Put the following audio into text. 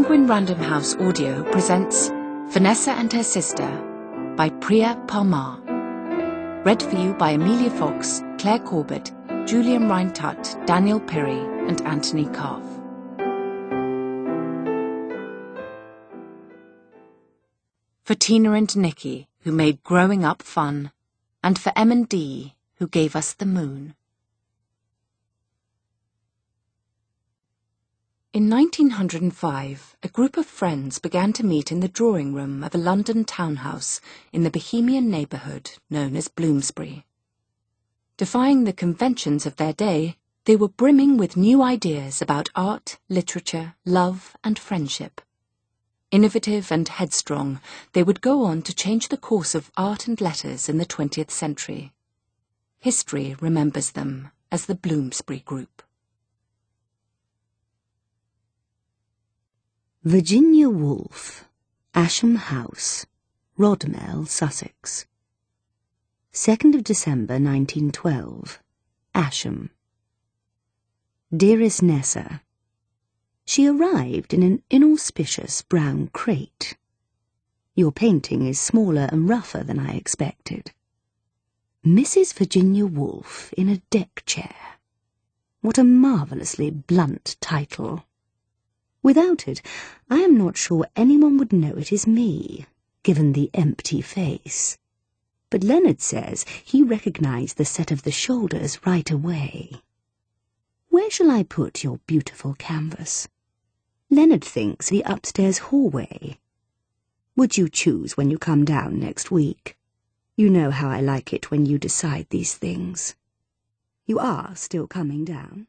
Penguin Random House Audio presents Vanessa and Her Sister by Priya Parmar. Read for you by Amelia Fox, Claire Corbett, Julian Reintutt, Daniel Pirry and Anthony Calf. For Tina and Nikki, who made growing up fun, and for M&D, who gave us the moon. In 1905, a group of friends began to meet in the drawing room of a London townhouse in the bohemian neighbourhood known as Bloomsbury. Defying the conventions of their day, they were brimming with new ideas about art, literature, love and friendship. Innovative and headstrong, they would go on to change the course of art and letters in the 20th century. History remembers them as the Bloomsbury Group. Virginia Woolf, Asham House, Rodmell, Sussex. 2nd of December 1912, Asham. Dearest Nessa, she arrived in an inauspicious brown crate. Your painting is smaller and rougher than I expected. Mrs. Virginia Woolf in a deck chair. What a marvellously blunt title. Without it, I am not sure anyone would know it is me, given the empty face. But Leonard says he recognized the set of the shoulders right away. Where shall I put your beautiful canvas? Leonard thinks the upstairs hallway. Would you choose when you come down next week? You know how I like it when you decide these things. You are still coming down?